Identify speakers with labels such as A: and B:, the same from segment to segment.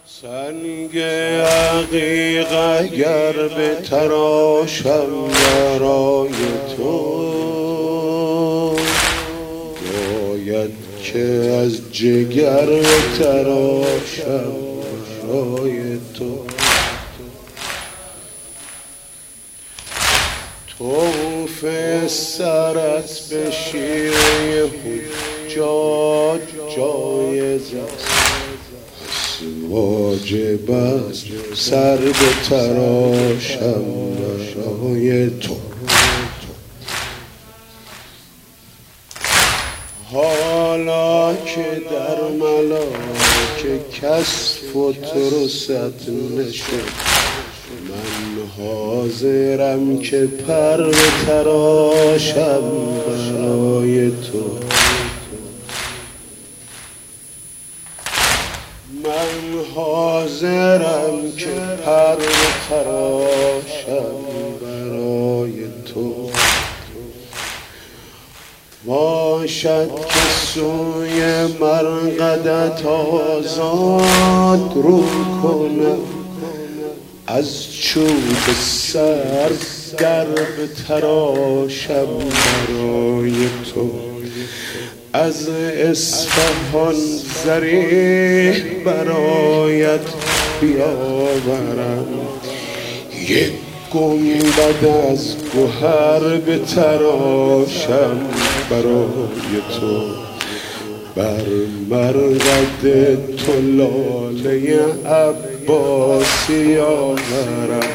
A: سنگ عقیق اگر به تراشم برای تو، باید که از جگر به تراشم برای تو. طوف سرت به شیره حجاج جایز است، واجب است سر به تراشم برای تو. حالا که در ملاک کس فترست نشد، من حاضرم که پر بتراشم برای تو. من حاضرم که پر بتراشم برای تو. باشد که سوی مرقدت آزاد رو کنم، از چوب سر در بتراشم برای تو. از اصفهان زری برایت بیاورم، یک گنبد از گوهر بتراشم برای تو. بر مرقد تو لاله عباسی آورم،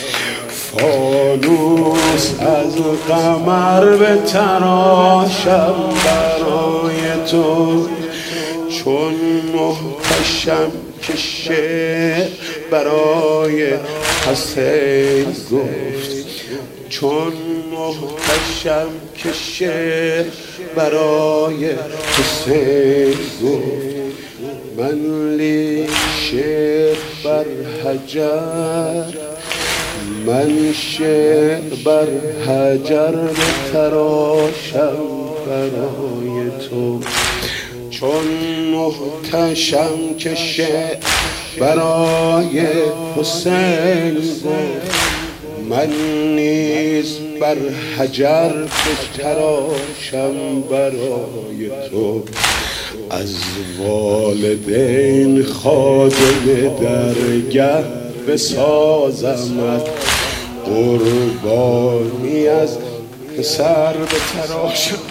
A: فانوس از قمر بتراشم برای تو. چون محتشم که شعر برای حسین گفت، چون محتشم که شعر برای حسین گفت، من لی شعر بر حجر، من شعر بر حجر بتراشم برای تو. چون محتشم که شعر برای حسین گفت، من نیز بر حجر بتراشم برای تو. از والدین خادم درگه بسازمت، قربانی از پسر بتراشم